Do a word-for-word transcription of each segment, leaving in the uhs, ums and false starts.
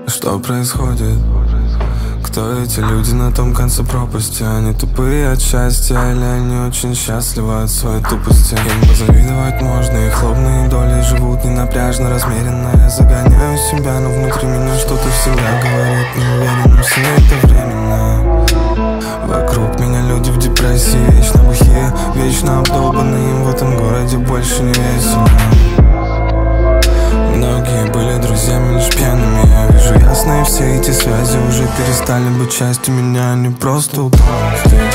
Что происходит? Кто эти люди на том конце пропасти? Они тупые от счастья или они очень счастливы от своей тупости? Им позавидовать можно, их хлопные доли живут ненапряжно, размеренно. Я загоняю себя, но внутри меня что-то всегда говорит неуверенно. Все это временно. Вокруг меня люди в депрессии, вечно бухие, вечно обдолбанные. Им в этом городе больше не весело. Многие были друзьями лишь пьяными. Я вижу ясно, и все эти связи уже перестали быть частью меня. Они просто утонули здесь.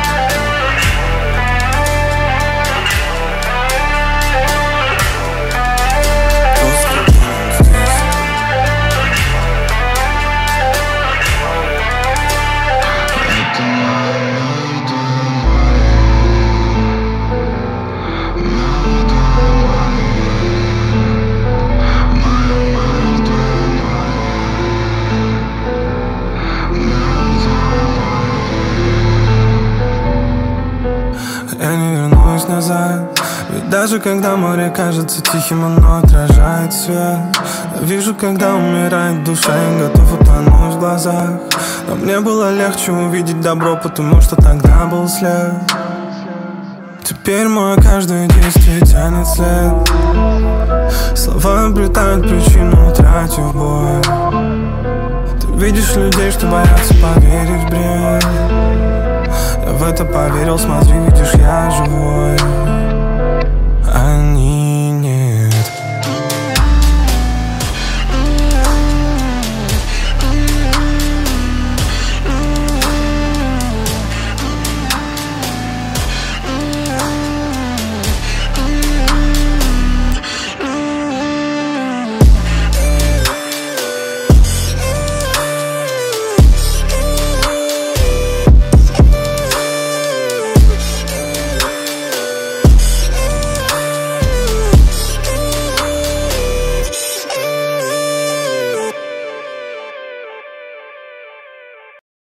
Я не вернусь назад. Ведь даже когда море кажется тихим, оно отражает свет. Я вижу, когда умирает душа, я готов утонуть в глазах. Но мне было легче увидеть добро, потому что тогда был след. Теперь мое каждое действие тянет след. Слова обретают причину, утратив бой. Ты видишь людей, что боятся поверить в бред. Я в это поверил, смотри, видишь, я живой. Они